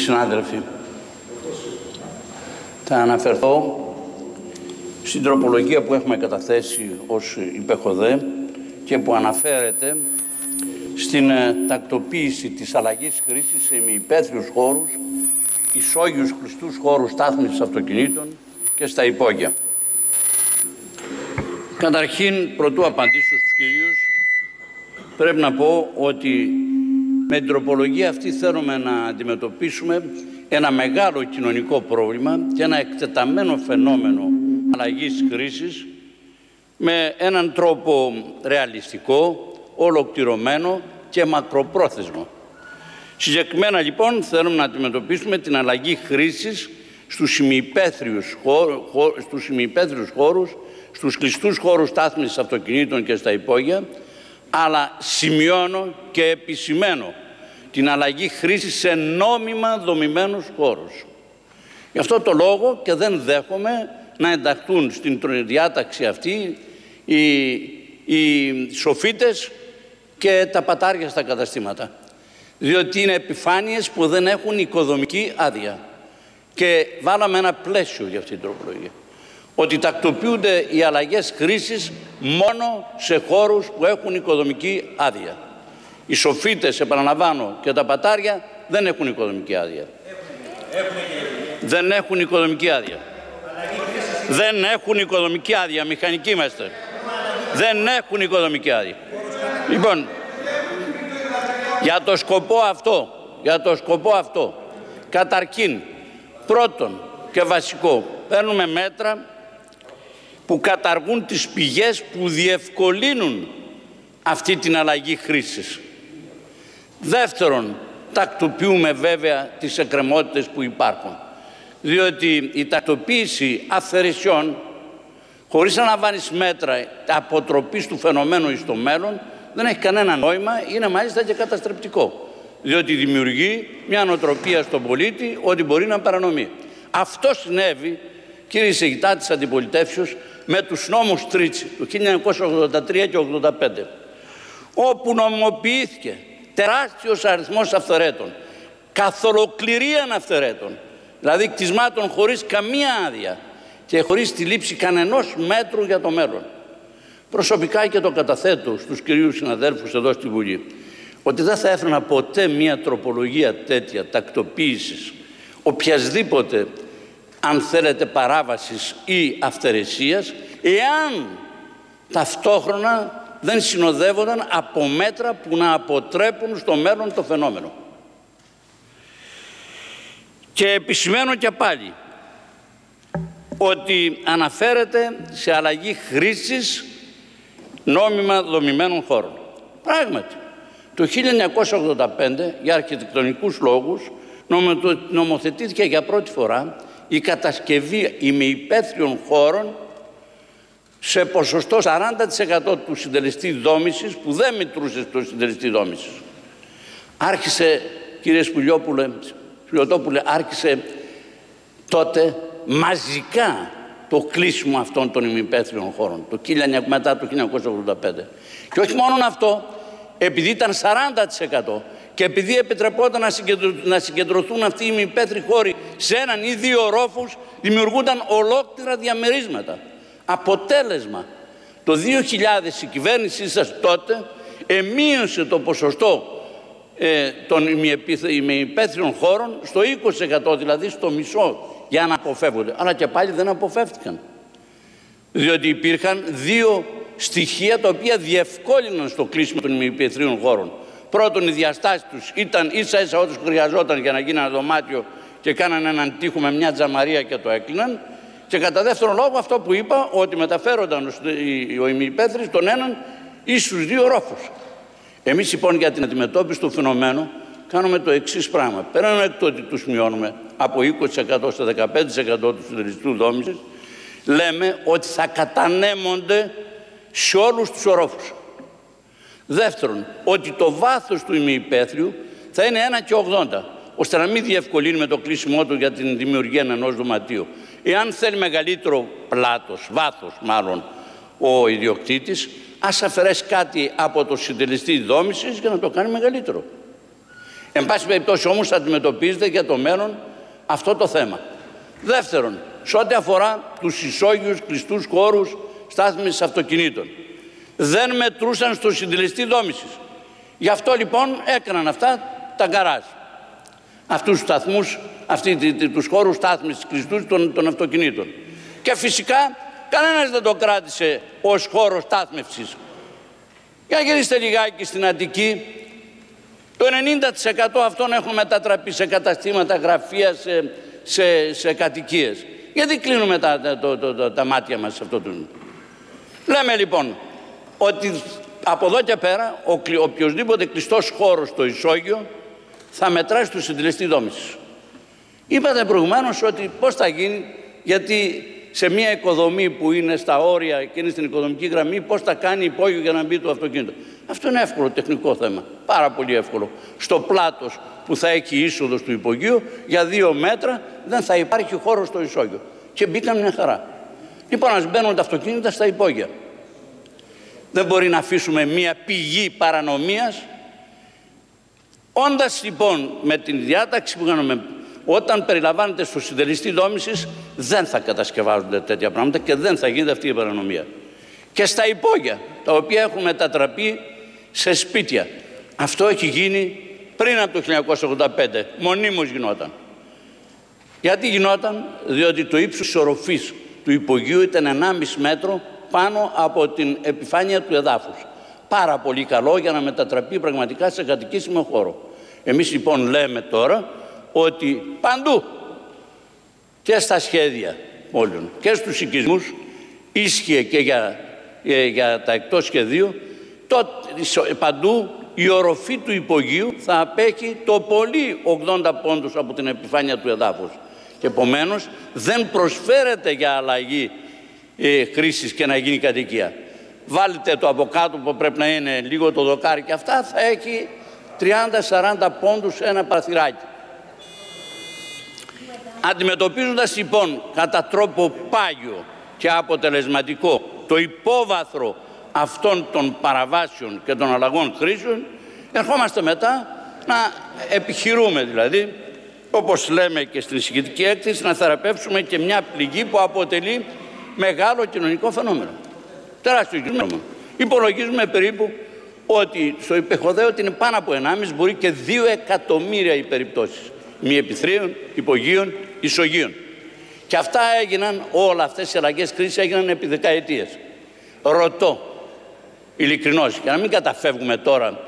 συνάδελφοι, θα αναφερθώ στην τροπολογία που έχουμε καταθέσει ως υπεχοδέ και που αναφέρεται στην τακτοποίηση της αλλαγής χρήσης σε ημιυπαίθριους χώρους, ισόγειους κλειστούς χώρους στάθμευσης αυτοκινήτων και στα υπόγεια. Καταρχήν, προτού απαντήσω στους κυρίους, πρέπει να πω ότι με την τροπολογία αυτή θέλουμε να αντιμετωπίσουμε ένα μεγάλο κοινωνικό πρόβλημα και ένα εκτεταμένο φαινόμενο αλλαγής χρήσης με έναν τρόπο ρεαλιστικό, ολοκληρωμένο και μακροπρόθεσμο. Συγκεκριμένα λοιπόν θέλουμε να αντιμετωπίσουμε την αλλαγή χρήσης στους ημιυπαίθριους χώρους, στους κλειστούς χώρους στάθμευσης αυτοκινήτων και στα υπόγεια, αλλά σημειώνω και επισημαίνω την αλλαγή χρήσης σε νόμιμα δομημένους χώρους. Γι' αυτό το λόγο και δεν δέχομαι να ενταχθούν στην διάταξη αυτή οι σοφίτες και τα πατάρια στα καταστήματα, διότι είναι επιφάνειες που δεν έχουν οικοδομική άδεια. Και βάλαμε ένα πλαίσιο για αυτή την τροπολογία, ότι τακτοποιούνται οι αλλαγές χρήσης μόνο σε χώρους που έχουν οικοδομική άδεια. Οι σοφίτες, επαναλαμβάνω, και τα πατάρια δεν έχουν οικοδομική άδεια. Δεν έχουν οικοδομική άδεια. Δεν έχουν οικοδομική άδεια. Μηχανικοί είμαστε. Δεν έχουν οικοδομική άδεια. Λοιπόν, για το σκοπό αυτό, καταρχήν, πρώτον και βασικό, παίρνουμε μέτρα που καταργούν τις πηγές που διευκολύνουν αυτή την αλλαγή χρήσης. Δεύτερον, τακτοποιούμε βέβαια τις εκκρεμότητες που υπάρχουν, διότι η τακτοποίηση αυθαιρεσιών χωρίς να λαμβάνεις μέτρα αποτροπής του φαινομένου εις το μέλλον δεν έχει κανένα νόημα, είναι μάλιστα και καταστρεπτικό, διότι δημιουργεί μια νοοτροπία στον πολίτη ότι μπορεί να παρανομεί. Αυτό συνέβη, κύριε εισηγητά της αντιπολιτεύσεως, με τους νόμους Τρίτσι του 1983 και 1985, όπου νομιμοποιήθηκε τεράστιος αριθμός αυθαιρέτων, καθολοκληρία αυθαιρέτων, δηλαδή κτισμάτων χωρίς καμία άδεια και χωρίς τη λήψη κανενός μέτρου για το μέλλον. Προσωπικά και το καταθέτω στους κυρίους συναδέλφους εδώ στη Βουλή, ότι δεν θα έφερνα ποτέ μια τροπολογία τέτοια τακτοποίησης οποιασδήποτε, αν θέλετε, παράβασης ή αυθαιρεσίας, εάν ταυτόχρονα δεν συνοδεύονταν από μέτρα που να αποτρέπουν στο μέλλον το φαινόμενο. Και επισημαίνω και πάλι ότι αναφέρεται σε αλλαγή χρήσης νόμιμα δομημένων χώρων. Πράγματι, το 1985 για αρχιτεκτονικούς λόγους νομοθετήθηκε για πρώτη φορά η κατασκευή ημιυπαίθριων χώρων σε ποσοστό 40% του συντελεστή δόμησης που δεν μετρούσε στο συντελεστή δόμησης. Άρχισε, κύριε Σπηλιοτόπουλε, άρχισε τότε μαζικά το κλείσιμο αυτών των ημιυπαίθριων χώρων μετά το 1985. Και όχι μόνο αυτό, επειδή ήταν 40% και επειδή επιτρεπόταν να συγκεντρωθούν αυτοί οι ημιυπαίθριοι χώροι σε έναν ή δύο ρόφους, δημιουργούνταν ολόκληρα διαμερίσματα. Αποτέλεσμα, το 2000 η κυβέρνησή σας τότε εμείωσε το ποσοστό των ημιυπαίθριων χώρων στο 20%, δηλαδή στο μισό, για να αποφεύγονται. Αλλά και πάλι δεν αποφεύτηκαν, διότι υπήρχαν δύο στοιχεία τα οποία διευκόλυναν στο κλείσιμο των ημιυπαίθριων χώρων. Πρώτον, οι διαστάσεις τους ήταν ίσα ίσα ό,τι χρειαζόταν για να γίνει ένα δωμάτιο και κάνανε έναν τοίχο με μια τζαμαρία και το έκλειναν. Και κατά δεύτερον λόγο, αυτό που είπα, ότι μεταφέρονταν ο ημιυπαίθρης στον έναν ή στους δύο ρόφους. Εμείς λοιπόν για την αντιμετώπιση του φαινομένου κάνουμε το εξής πράγμα. Πέραν εκ του ότι τους μειώνουμε από 20% στο 15% του συντελεστού δόμησης, λέμε ότι θα κατανέμονται σε όλους τους ορόφους. Δεύτερον, ότι το βάθος του ημιυπαίθριου θα είναι 1,80, ώστε να μην διευκολύνουμε το κλείσιμό του για την δημιουργία ενός δωματίου. Εάν θέλει μεγαλύτερο βάθος μάλλον ο ιδιοκτήτης, ας αφαιρέσει κάτι από το συντελεστή δόμησης για να το κάνει μεγαλύτερο. Εν πάση περιπτώσει όμως αντιμετωπίζεται για το μέλλον αυτό το θέμα. Δεύτερον, σε ό,τι αφορά τους ισόγειους κλειστούς χώρους στάθμευσης αυτοκινήτων, δεν μετρούσαν στο συντελεστή δόμησης. Γι' αυτό λοιπόν έκαναν αυτά τα γκαράζ, αυτούς τους σταθμούς, τους χώρους στάθμευσης κλειστούς των αυτοκινήτων. Και φυσικά κανένας δεν το κράτησε ως χώρο στάθμευσης. Για γυρίστε λιγάκι στην Αττική, το 90% αυτών έχουν μετατραπεί σε καταστήματα, γραφεία, σε κατοικίες. Γιατί κλείνουμε τα μάτια μας σε αυτό το... Λέμε λοιπόν ότι από εδώ και πέρα οποιοσδήποτε κλειστός χώρος στο ισόγειο θα μετράει στο συντελεστή δόμησης. Είπατε προηγουμένως ότι πώς θα γίνει, γιατί σε μια οικοδομή που είναι στα όρια και είναι στην οικοδομική γραμμή, πώς θα κάνει υπόγειο για να μπει το αυτοκίνητο. Αυτό είναι εύκολο τεχνικό θέμα, πάρα πολύ εύκολο. Στο πλάτος που θα έχει είσοδος του υπογείου, για 2 μέτρα δεν θα υπάρχει χώρο στο ισόγειο. Και μπήκαν μια χαρά. Λοιπόν, ας μπαίνουν τα αυτοκίνητα στα υπόγεια. Δεν μπορεί να αφήσουμε μια πηγή παρανομίας. Όντας λοιπόν με την διάταξη που κάνουμε, όταν περιλαμβάνεται στο συντελεστή δόμησης, δεν θα κατασκευάζονται τέτοια πράγματα και δεν θα γίνεται αυτή η παρανομία. Και στα υπόγεια, τα οποία έχουν μετατραπεί σε σπίτια. Αυτό έχει γίνει πριν από το 1985, μονίμως γινόταν. Γιατί γινόταν? Διότι το ύψος της οροφής του υπογείου ήταν 1,5 μέτρο πάνω από την επιφάνεια του εδάφους. Πάρα πολύ καλό για να μετατραπεί πραγματικά σε κατοικήσιμο χώρο. Εμείς λοιπόν λέμε τώρα ότι παντού και στα σχέδια όλων και στους οικισμούς ίσχυε και για τα εκτός σχεδίου, παντού η οροφή του υπογείου θα απέχει το πολύ 80 πόντους από την επιφάνεια του εδάφους. Και επομένως δεν προσφέρεται για αλλαγή χρήσης και να γίνει κατοικία. Βάλτε το από κάτω που πρέπει να είναι λίγο το δοκάρι και αυτά, θα έχει 30-40 πόντους ένα παραθυράκι. Αντιμετωπίζοντας λοιπόν κατά τρόπο πάγιο και αποτελεσματικό το υπόβαθρο αυτών των παραβάσεων και των αλλαγών χρήσεων, ερχόμαστε μετά να επιχειρούμε, δηλαδή όπως λέμε και στην εισηγητική έκθεση, να θεραπεύσουμε και μια πληγή που αποτελεί μεγάλο κοινωνικό φαινόμενο, τεράστιο κοινωνικό. Υπολογίζουμε περίπου ότι στο υπεχοδαίο ότι είναι πάνω από 1,5, μπορεί και 2 εκατομμύρια οι περιπτώσεις μιεπιθρίων, υπογείων, ισογείων. Και αυτά έγιναν, όλα αυτές οι αλλαγές χρήσης έγιναν επί δεκαετίες. Ρωτώ ειλικρινώς, για να μην καταφεύγουμε τώρα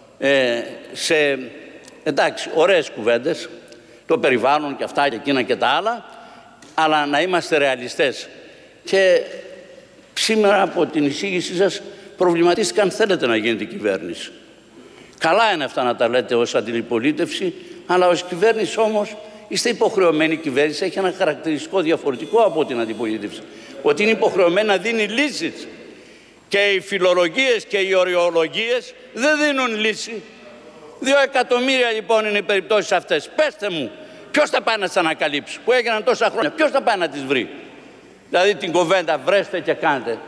σε εντάξει ωραίες κουβέντες, το περιβάλλον και αυτά και εκείνα και τα άλλα, αλλά να είμαστε ρεαλιστές. Και σήμερα από την εισήγησή σας προβληματίστηκα αν θέλετε να γίνετε κυβέρνηση. Καλά είναι αυτά να τα λέτε ως αντιπολίτευση, αλλά ως κυβέρνηση όμως είστε υποχρεωμένοι. Η κυβέρνηση έχει ένα χαρακτηριστικό διαφορετικό από την αντιπολίτευση, ότι είναι υποχρεωμένη να δίνει λύσεις. Και οι φιλολογίες και οι οριολογίες δεν δίνουν λύση. 2 εκατομμύρια λοιπόν είναι οι περιπτώσεις αυτές. Πέστε μου, ποιος θα πάει να τις ανακαλύψει, που έγιναν τόσα χρόνια, ποιος θα πάει να τις βρει? Δηλαδή την κουβέντα βρέστε και κάντε.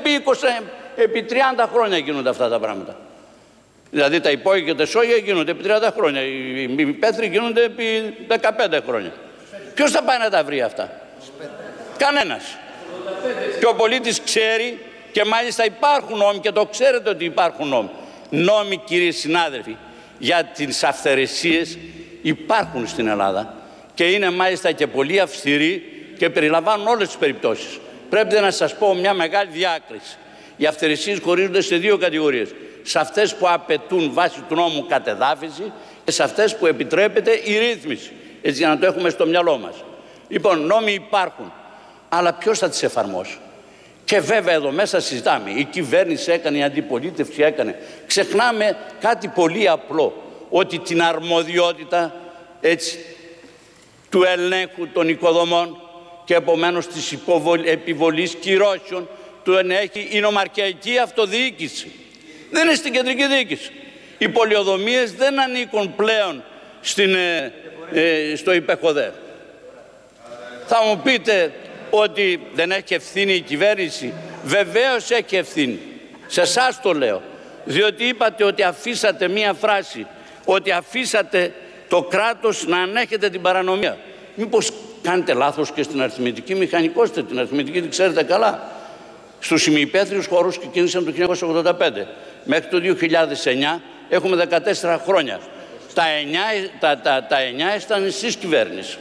Επί 30 χρόνια γίνονται αυτά τα πράγματα. Δηλαδή τα υπόγεια και τα ισόγεια γίνονται επί 30 χρόνια. Οι πέθροι γίνονται επί 15 χρόνια. Ποιος θα πάει να τα βρει αυτά? Κανένας. Και ο πολίτης ξέρει, και μάλιστα υπάρχουν νόμοι, και το ξέρετε ότι υπάρχουν νόμοι. Νόμοι, κύριοι συνάδελφοι, για τις αυθαιρεσίες υπάρχουν στην Ελλάδα και είναι μάλιστα και πολύ αυστηροί και περιλαμβάνουν όλες τις περιπτώσεις. Πρέπει να σας πω μια μεγάλη διάκριση. Οι αυθαιρεσίες χωρίζονται σε 2 κατηγορίες. Σε αυτές που απαιτούν βάσει του νόμου κατεδάφιση και σε αυτές που επιτρέπεται η ρύθμιση. Έτσι, για να το έχουμε στο μυαλό μας. Λοιπόν, νόμοι υπάρχουν, αλλά ποιος θα τις εφαρμόσει? Και βέβαια εδώ μέσα συζητάμε, η κυβέρνηση έκανε, η αντιπολίτευση έκανε. Ξεχνάμε κάτι πολύ απλό, ότι την αρμοδιότητα έτσι, του ελέγχου των οικοδομών και επομένως της επιβολής κυρώσεων του έχει η νομαρχιακή αυτοδιοίκηση. Δεν είναι στην κεντρική διοίκηση. Οι πολιοδομίες δεν ανήκουν πλέον στο υπεχοδέ. Θα μου πείτε ότι δεν έχει ευθύνη η κυβέρνηση? Βεβαίως έχει ευθύνη. Σε εσάς το λέω. Διότι είπατε ότι αφήσατε μία φράση ότι αφήσατε το κράτος να ανέχετε την παρανομία. Μήπως κάνετε λάθος και στην αριθμητική μηχανικότητα? Την αριθμητική την ξέρετε καλά. Στους ημιυπαίθριους χώρους ξεκίνησαν το 1985. Μέχρι το 2009 έχουμε 14 χρόνια. Τα 9 ήταν εσείς κυβέρνηση.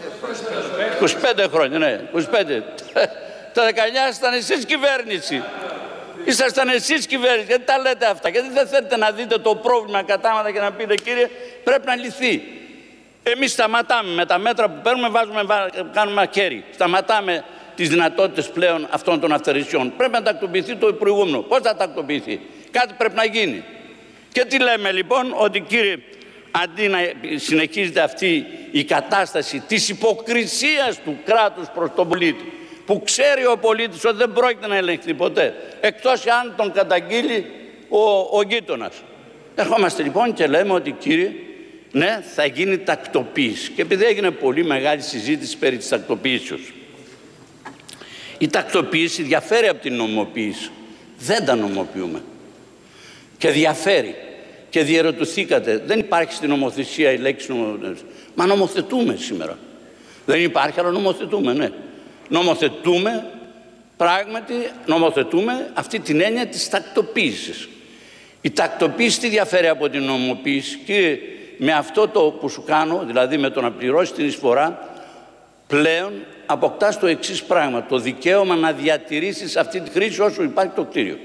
25 χρόνια, ναι. 25. Τα 19 ήταν εσείς κυβέρνηση. Ήσασταν εσείς κυβέρνηση. Γιατί τα λέτε αυτά? Γιατί δεν θέλετε να δείτε το πρόβλημα κατάματα και να πείτε, κύριε, πρέπει να λυθεί. Εμείς σταματάμε με τα μέτρα που παίρνουμε, κάνουμε μαχαίρι. Σταματάμε τις δυνατότητες πλέον αυτών των αυθαιρεσιών. Πρέπει να τακτοποιηθεί το προηγούμενο. Πώς θα τακτοποιηθεί? Κάτι πρέπει να γίνει. Και τι λέμε λοιπόν? Ότι, κύριε, αντί να συνεχίζεται αυτή η κατάσταση της υποκρισίας του κράτους προς τον πολίτη, που ξέρει ο πολίτης ότι δεν πρόκειται να ελεγχθεί ποτέ, εκτός αν τον καταγγείλει ο γείτονας. Ερχόμαστε λοιπόν και λέμε ότι, κύριε, ναι, θα γίνει τακτοποίηση. Και επειδή έγινε πολύ μεγάλη συζήτηση περί της τακτοποίησης, η τακτοποίηση διαφέρει από την νομοποίηση. Δεν τα νομοποιούμε. Και διαφέρει. Και διερωτηθήκατε, δεν υπάρχει στην νομοθεσία η λέξη νομοθεσία. Μα νομοθετούμε σήμερα. Δεν υπάρχει, αλλά νομοθετούμε, ναι. Νομοθετούμε, πράγματι νομοθετούμε αυτή την έννοια της τακτοποίησης. Η τακτοποίηση τι διαφέρει από την νομοποίηση? Κύριε, με αυτό το που σου κάνω, δηλαδή με το να πληρώσει την εισφορά, πλέον αποκτάς το εξής πράγμα: το δικαίωμα να διατηρήσεις αυτή τη χρήση όσο υπάρχει το κτίριο.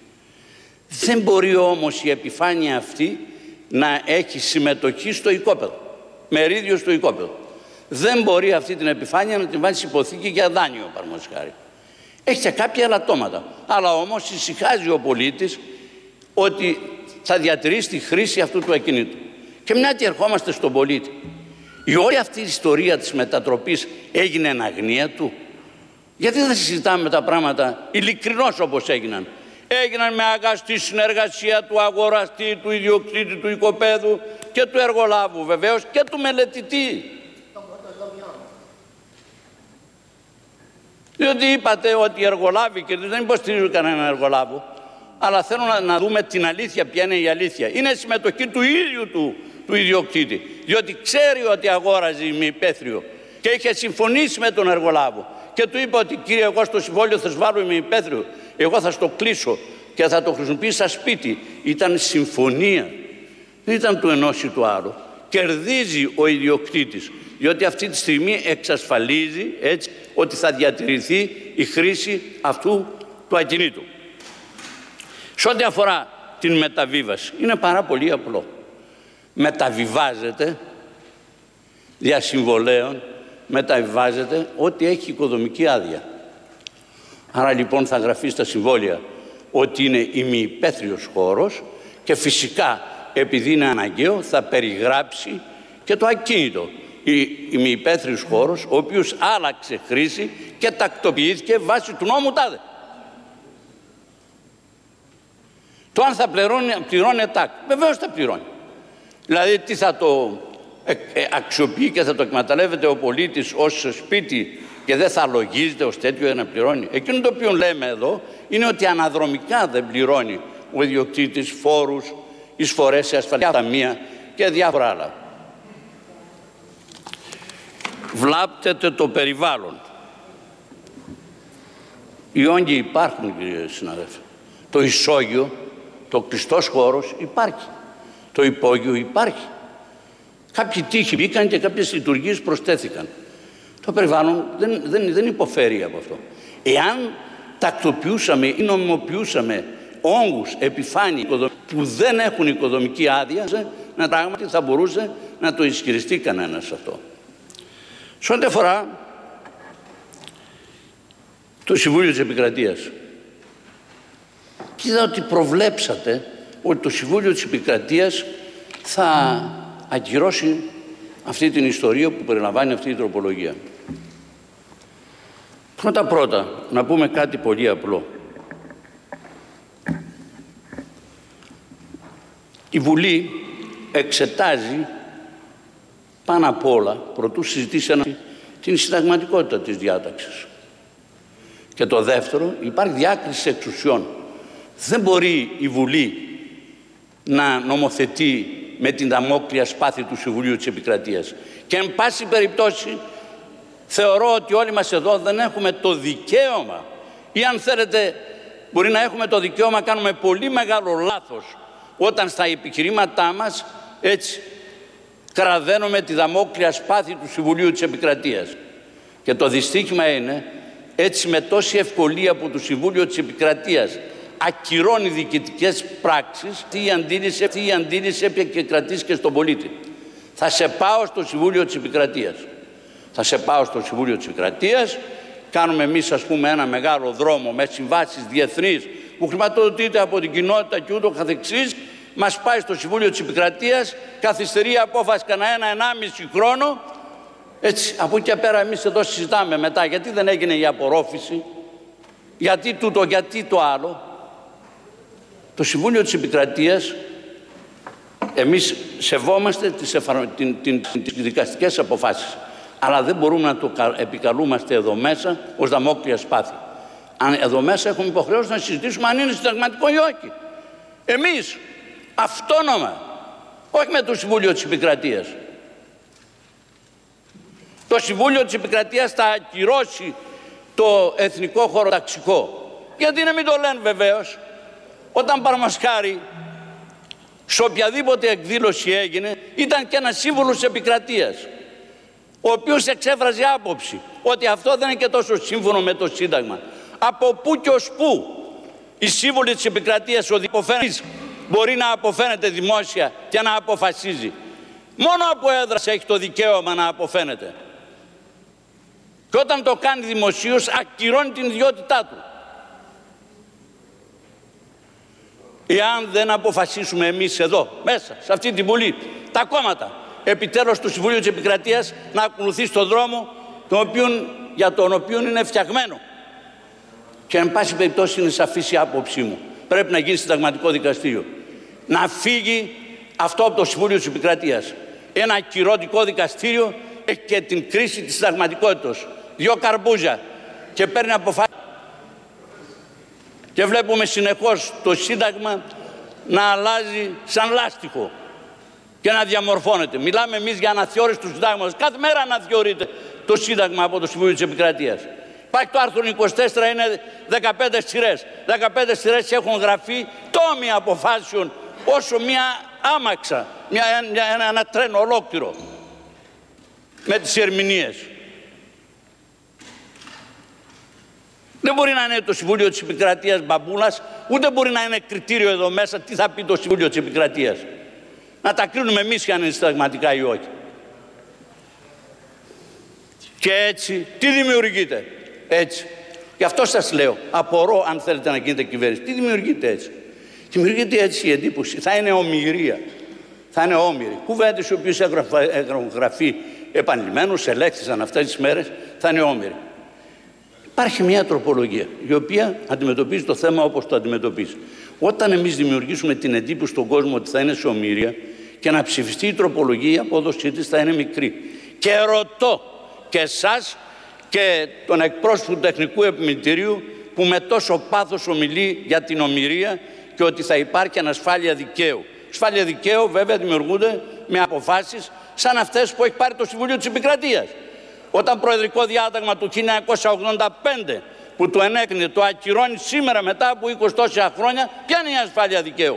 Δεν μπορεί όμως η επιφάνεια αυτή να έχει συμμετοχή στο οικόπεδο, μερίδιο στο οικόπεδο. Δεν μπορεί αυτή την επιφάνεια να την βάλει υποθήκη για δάνειο, παραδείγματος χάρη. Έχει και κάποια ελαττώματα. Αλλά όμως ησυχάζει ο πολίτης ότι θα διατηρήσει τη χρήση αυτού του ακινήτου. Και μια και ερχόμαστε στον πολίτη, η όλη αυτή η ιστορία της μετατροπής έγινε εν αγνία του. Γιατί δεν συζητάμε τα πράγματα ειλικρινώς όπως έγιναν? Έγιναν με αγαστή συνεργασία του αγοραστή, του ιδιοκτήτη του οικοπαίδου και του εργολάβου βεβαίως και του μελετητή. Διότι είπατε ότι οι εργολάβοι, και δεν υποστηρίζουν κανέναν εργολάβο, αλλά θέλω να δούμε την αλήθεια, ποια είναι η αλήθεια. Είναι συμμετοχή του ίδιου του ιδιοκτήτη, διότι ξέρει ότι αγόραζε ημιυπαίθριο και είχε συμφωνήσει με τον εργολάβο και του είπε ότι, κύριε, εγώ στο συμβόλαιο θα σου βάλω ημιυπαίθριο, εγώ θα στο κλείσω και θα το χρησιμοποιήσει σαν σπίτι. Ήταν συμφωνία, δεν ήταν του ενός ή του άλλου. Κερδίζει ο ιδιοκτήτης, διότι αυτή τη στιγμή εξασφαλίζει έτσι ότι θα διατηρηθεί η χρήση αυτού του ακινήτου. Σε ό,τι αφορά την μεταβίβαση, είναι πάρα πολύ απλό. Μεταβιβάζεται δια συμβολέων, μεταβιβάζεται ό,τι έχει οικοδομική άδεια. Άρα λοιπόν θα γραφεί στα συμβόλαια ότι είναι ημιυπαίθριος χώρος και φυσικά επειδή είναι αναγκαίο θα περιγράψει και το ακίνητο. Ημιυπαίθριος χώρος ο οποίος άλλαξε χρήση και τακτοποιήθηκε βάσει του νόμου τάδε. Το αν θα πληρώνει ΕΤΑΚ, βεβαίως θα πληρώνει. Δηλαδή τι θα το αξιοποιεί και θα το εκμεταλλεύεται ο πολίτης ως σπίτι και δεν θα λογίζεται ως τέτοιο για να πληρώνει? Εκείνο το οποίο λέμε εδώ είναι ότι αναδρομικά δεν πληρώνει ο ιδιοκτήτης φόρους, εισφορές σε ασφαλιστικά ταμεία και διάφορα άλλα. Βλάπτεται το περιβάλλον. Οι όγκοι υπάρχουν, κύριε συναδέλφε. Το ισόγειο, το κλειστός χώρος υπάρχει. Το υπόγειο υπάρχει. Κάποιοι τείχοι μπήκαν και κάποιες λειτουργίες προσθέθηκαν. Το περιβάλλον δεν υποφέρει από αυτό. Εάν τακτοποιούσαμε ή νομιμοποιούσαμε όγκους, επιφάνειες που δεν έχουν οικοδομική άδεια, πράγματι θα μπορούσε να το ισχυριστεί κανένας αυτό. Σε ό,τι αφορά το Συμβούλιο της Επικρατείας, είδα ότι προβλέψατε ότι το Συμβούλιο της Επικρατείας θα ακυρώσει αυτή την ιστορία που περιλαμβάνει αυτή η τροπολογία. Πρώτα, να πούμε κάτι πολύ απλό. Η Βουλή εξετάζει πάνω απ' όλα, προτού συζητήσει την συνταγματικότητα της διάταξης. Και το δεύτερο, υπάρχει διάκριση εξουσιών. Δεν μπορεί η Βουλή να νομοθετεί με την δαμόκλεια σπάθη του Συμβουλίου της Επικρατείας. Και εν πάση περιπτώσει θεωρώ ότι όλοι μας εδώ δεν έχουμε το δικαίωμα, ή αν θέλετε μπορεί να έχουμε το δικαίωμα, κάνουμε πολύ μεγάλο λάθος όταν στα επιχειρήματά μας έτσι κραδένουμε τη δαμόκλεια σπάθη του Συμβουλίου της Επικρατείας. Και το δυστύχημα είναι έτσι με τόση ευκολία που το Συμβούλιο της Επικρατείας ακυρώνει διοικητικές πράξεις, η αντίληψη έπια και κρατήσει και στον πολίτη. Θα σε πάω στο Συμβούλιο της Επικρατείας. Θα σε πάω στο Συμβούλιο της Επικρατείας, κάνουμε εμείς ας πούμε ένα μεγάλο δρόμο με συμβάσεις διεθνείς που χρηματοδοτείται από την κοινότητα και ούτω καθεξής, μας πάει στο Συμβούλιο της Επικρατείας, καθυστερεί η απόφαση κανένα 1,5 χρόνο. Έτσι, από εκεί και πέρα εμείς εδώ συζητάμε μετά γιατί δεν έγινε η απορρόφηση, γιατί τούτο, γιατί το άλλο. Το Συμβούλιο της Επικρατείας, εμείς σεβόμαστε τις δικαστικές αποφάσεις, αλλά δεν μπορούμε να το επικαλούμαστε εδώ μέσα ως δαμόκλεια σπάθη. Εδώ μέσα έχουμε υποχρεώσει να συζητήσουμε αν είναι συνταγματικό ή όχι. Εμείς, αυτόνομα, όχι με το Συμβούλιο της Επικρατείας. Το Συμβούλιο της Επικρατείας θα ακυρώσει το εθνικό χωροταξικό. Γιατί να μην το λένε βεβαίως, όταν παραμασχάρι σε οποιαδήποτε εκδήλωση έγινε, ήταν και ένας σύμβουλος της Επικρατείας, ο οποίος εξέφραζε άποψη ότι αυτό δεν είναι και τόσο σύμφωνο με το Σύνταγμα. Από πού και ως πού οι σύμβουλοι της Επικρατείας μπορεί να αποφαίνεται δημόσια και να αποφασίζει. Μόνο από έδραση έχει το δικαίωμα να αποφαίνεται. Και όταν το κάνει δημοσίως ακυρώνει την ιδιότητά του. Εάν δεν αποφασίσουμε εμείς εδώ, μέσα, σε αυτή την Βουλή, τα κόμματα, επιτέλους το Συμβούλιο της Επικρατείας να ακολουθεί στον δρόμο για τον οποίο είναι φτιαγμένο. Και εν πάση περιπτώσει είναι σαφής η άποψή μου. Πρέπει να γίνει συνταγματικό δικαστήριο. Να φύγει αυτό από το Συμβούλιο της Επικρατείας. Ένα ακυρωτικό δικαστήριο έχει και την κρίση της συνταγματικότητας. 2 καρμπούζια και παίρνει αποφάσεις. Και βλέπουμε συνεχώς το Σύνταγμα να αλλάζει σαν λάστιχο και να διαμορφώνεται. Μιλάμε εμείς για αναθεώρηση του Συντάγματος. Κάθε μέρα αναθεωρείται το Σύνταγμα από το Συμβούλιο της Επικρατείας. Υπάρχει το άρθρο 24, είναι 15 σειρές. 15 σειρές έχουν γραφεί τόμοι αποφάσεων όσο μια άμαξα, ένα τρένο ολόκληρο με τις ερμηνείες. Δεν μπορεί να είναι το Συμβούλιο της Επικρατείας μπαμπούλας, ούτε μπορεί να είναι κριτήριο εδώ μέσα τι θα πει το Συμβούλιο της Επικρατείας. Να τα κρίνουμε εμείς αν είναι συνταγματικά ή όχι. Και έτσι, τι δημιουργείται έτσι. Γι' αυτό σας λέω, απορώ αν θέλετε να γίνετε κυβέρνηση. Τι δημιουργείται έτσι. Δημιουργείται έτσι η εντύπωση, θα είναι ομηρία. Θα είναι όμοιροι. Κουβέντες οι οποίες έχουν γραφεί επανειλημμένως, ελέγχθησαν αυτές τις μέρες, θα είναι όμοιροι. Υπάρχει μια τροπολογία η οποία αντιμετωπίζει το θέμα όπως το αντιμετωπίζει. Όταν εμείς δημιουργήσουμε την εντύπωση στον κόσμο ότι θα είναι σε ομήρια και να ψηφιστεί η τροπολογία, η απόδοσή της θα είναι μικρή. Και ρωτώ και εσάς και τον εκπρόσωπο του Τεχνικού Επιμελητηρίου που με τόσο πάθος ομιλεί για την ομηρία και ότι θα υπάρχει ανασφάλεια δικαίου. Ασφάλεια δικαίου βέβαια δημιουργούνται με αποφάσεις σαν αυτές που έχει πάρει το Συμβούλιο της Επικρατείας. Όταν προεδρικό διάταγμα του 1985 που το ενέκρινε το ακυρώνει σήμερα μετά από 20 τόσα χρόνια, ποια είναι η ασφάλεια δικαίου.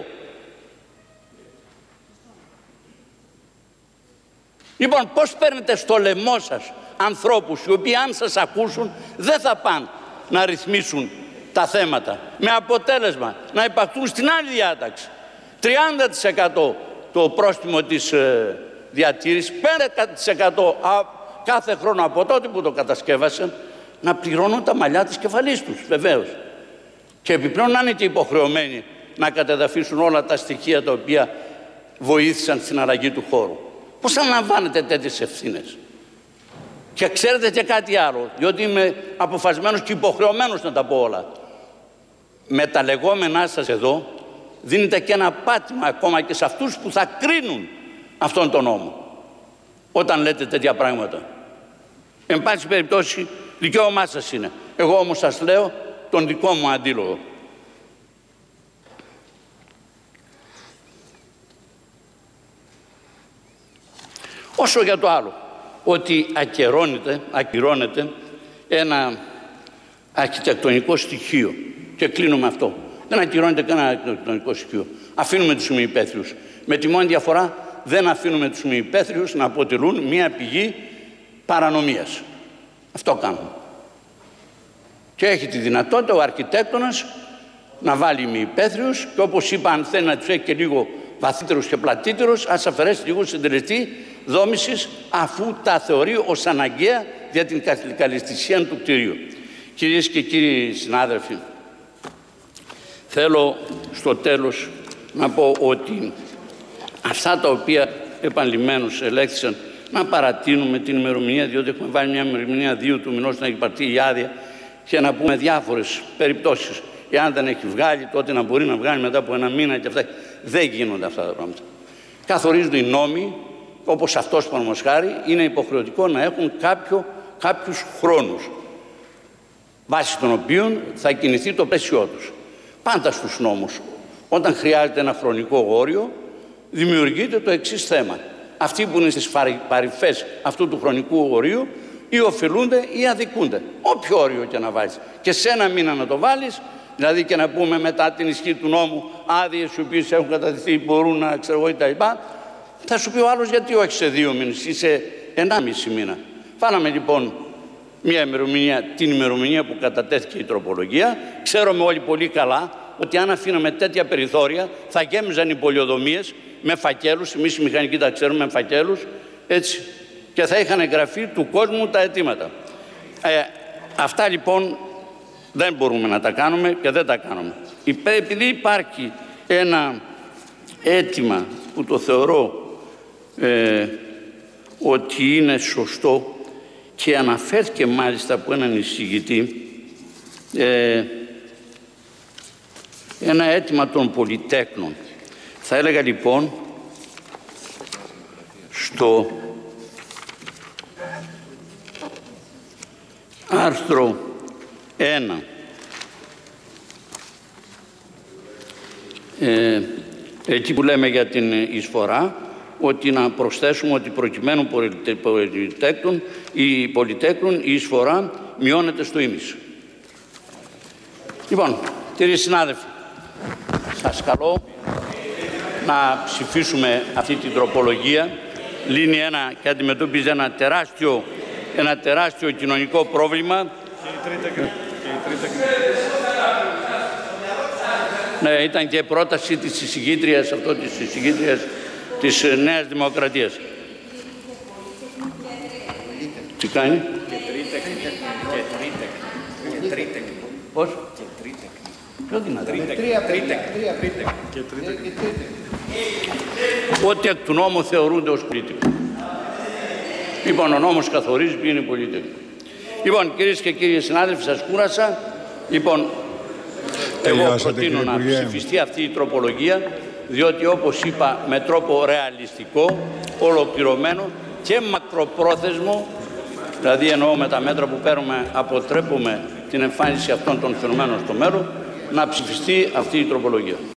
Λοιπόν, πώς παίρνετε στο λαιμό σας ανθρώπους οι οποίοι αν σας ακούσουν δεν θα πάνε να ρυθμίσουν τα θέματα, με αποτέλεσμα να υπαχθούν στην άλλη διάταξη 30% το πρόστιμο της διατήρησης, 5% κάθε χρόνο από τότε που το κατασκεύασαν, να πληρώνουν τα μαλλιά της κεφαλής τους, βεβαίως. Και επιπλέον να είναι και υποχρεωμένοι να κατεδαφίσουν όλα τα στοιχεία τα οποία βοήθησαν στην αλλαγή του χώρου. Πώς αναλαμβάνετε τέτοιες ευθύνες. Και ξέρετε και κάτι άλλο, διότι είμαι αποφασισμένος και υποχρεωμένος να τα πω όλα. Με τα λεγόμενά σας εδώ δίνετε και ένα πάτημα ακόμα και σε αυτούς που θα κρίνουν αυτόν τον νόμο όταν λέτε τέτοια πράγματα. Εν πάση περιπτώσει δικαίωμά σας είναι. Εγώ όμως σας λέω τον δικό μου αντίλογο. Όσο για το άλλο, ότι ακυρώνεται ένα αρχιτεκτονικό στοιχείο, και κλείνω με αυτό. Δεν ακυρώνεται κανένα αρχιτεκτονικό στοιχείο. Αφήνουμε τους ημιυπαίθριους. Με τη μόνη διαφορά, δεν αφήνουμε τους ημιυπαίθριους να αποτελούν μια πηγή παρανομίας. Αυτό κάνουμε. Και έχει τη δυνατότητα ο αρχιτέκτονας να βάλει ημιυπαίθριους και, όπως είπα, αν θέλει να τους έχει και λίγο βαθύτερους και πλατύτερους, ας αφαιρέσει λίγο συντελεστή δόμησης, αφού τα θεωρεί ως αναγκαία για την καλλιστησία του κτηρίου. Κυρίες και κύριοι συνάδελφοι, θέλω στο τέλος να πω ότι αυτά τα οποία επανειλημμένως ελέγχθησαν, να παρατείνουμε την ημερομηνία, διότι έχουμε βάλει μια ημερομηνία 2 του μηνός να έχει πάρθει η άδεια, και να πούμε διάφορες περιπτώσεις. Εάν δεν έχει βγάλει, τότε να μπορεί να βγάλει μετά από ένα μήνα και αυτά. Δεν γίνονται αυτά τα πράγματα. Καθορίζονται οι νόμοι, όπως αυτός παραδείγματος χάρη, είναι υποχρεωτικό να έχουν κάποιους χρόνους, βάσει των οποίων θα κινηθεί το πλαίσιό τους. Πάντα στους νόμους, όταν χρειάζεται ένα χρονικό όριο, δημιουργείται το εξής θέμα. Αυτοί που είναι στις παρυφές αυτού του χρονικού ορίου ή ωφελούνται ή αδικούνται. Όποιο όριο και να βάλεις. Και σε ένα μήνα να το βάλεις, δηλαδή και να πούμε μετά την ισχύ του νόμου, άδειες οι οποίες έχουν κατατεθεί μπορούν να ξέρω εγώ κτλ. Θα σου πει ο άλλος, γιατί όχι σε 2 μήνες ή σε 1,5 μήνα. Βάλαμε λοιπόν μια ημερομηνία, την ημερομηνία που κατατέθηκε η τροπολογία. Ξέρουμε όλοι πολύ καλά ότι αν αφήναμε τέτοια περιθώρια θα γέμιζαν οι πολιοδομίες με φακέλους, εμείς οι μηχανικοί τα ξέρουμε, με φακέλους, έτσι, και θα είχαν εγγραφεί του κόσμου τα αιτήματα. Αυτά λοιπόν δεν μπορούμε να τα κάνουμε και δεν τα κάνουμε. Επειδή υπάρχει ένα αίτημα που το θεωρώ ότι είναι σωστό και αναφέρθηκε μάλιστα από έναν εισηγητή, ένα αίτημα των πολυτέκνων. Θα έλεγα λοιπόν στο άρθρο 1 εκεί που λέμε για την εισφορά, ότι να προσθέσουμε ότι προκειμένου πολυτέκνων η εισφορά μειώνεται στο ίμιση. Λοιπόν, κύριοι συνάδελφοι, σας καλώ να ψηφίσουμε αυτή την τροπολογία. Λύνει και αντιμετωπίζει ένα τεράστιο κοινωνικό πρόβλημα. Ναι, ήταν και πρόταση της εισηγήτριας, της Νέας Δημοκρατίας. Τι κάνει? Και τρίτεκ. Πώς? Και τρίτεκ. Πιο δυνατά. Ό,τι εκ του νόμου θεωρούνται ως πολίτικο. Λοιπόν, ο νόμος καθορίζει ποιοι είναι πολίτικοι. Λοιπόν, κυρίες και κύριοι συνάδελφοι, σας κούρασα. Λοιπόν, εγώ προτείνω να ψηφιστεί αυτή η τροπολογία, διότι όπως είπα, με τρόπο ρεαλιστικό, ολοκληρωμένο και μακροπρόθεσμο, δηλαδή εννοώ με τα μέτρα που παίρνουμε, αποτρέπουμε την εμφάνιση αυτών των φαινομένων στο μέλλον, να ψηφιστεί αυτή η τροπολογία.